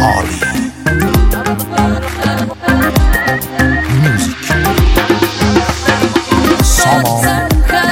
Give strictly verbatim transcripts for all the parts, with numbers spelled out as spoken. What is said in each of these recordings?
اسحاقی. موزیک سامان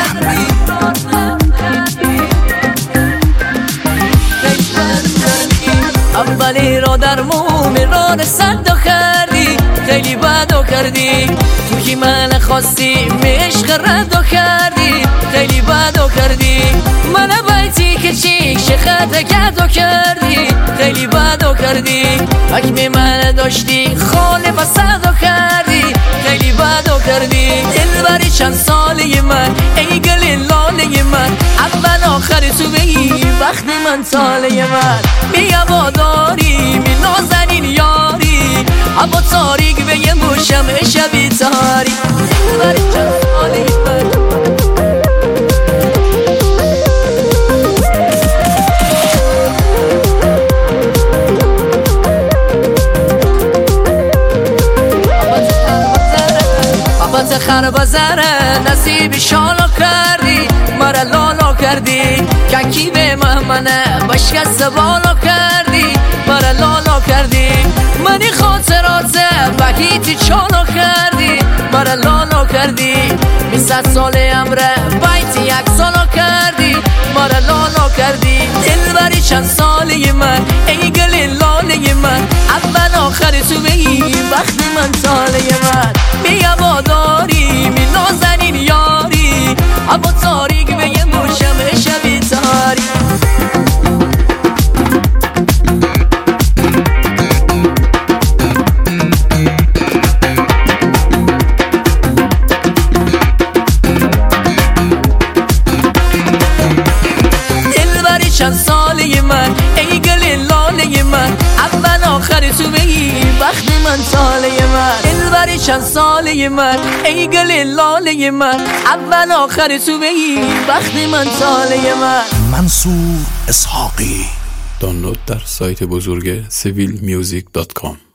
اولی را در مومی را رسد و کردی، خیلی بد و کردی. تو که من خواستی عشق رد و کردی، خیلی بد و کردی. من بیتی که چی شخط کد و کردی، خیلی بد و کردی. حکم من داشتی خاله بسد و کردی، خیلی بد و کردی. دلبری چند ساله من ای گل لاله من، اول آخر تو بگی وقت من ساله من. بیا باداری می نازنین یاری، اما تاریک به یه موشم شبی تاری. دلبری چند ساله من بابت خرب زره نصیبی شالا کردی، مرا لالا کردی. کنکی به مهمنه بشکست بالا کردی، مرا لالا کردی. منی خاطرات بگیتی چالا کردی، مرا لالا کردی. بیست سال امره بیتی یک سالا کردی، مرا لالا کردی. دلبری چند ساله من ای گل لاله من، اول آخر تو بگی وقت من ساله من. بیا باداری می نازنین یاری، اما تاریک به یه موشم شبی تاری. دلبری چند ساله من ای گل لاله من، اول آخر تو بگی وقت من ساله من. دلبری چند ساله من ای گل لاله من، اول آخر تو بگی وقت من ساله من. منصور اسحاقی. دانلود در سایت بزرگ سیویل میوزیک دات کام.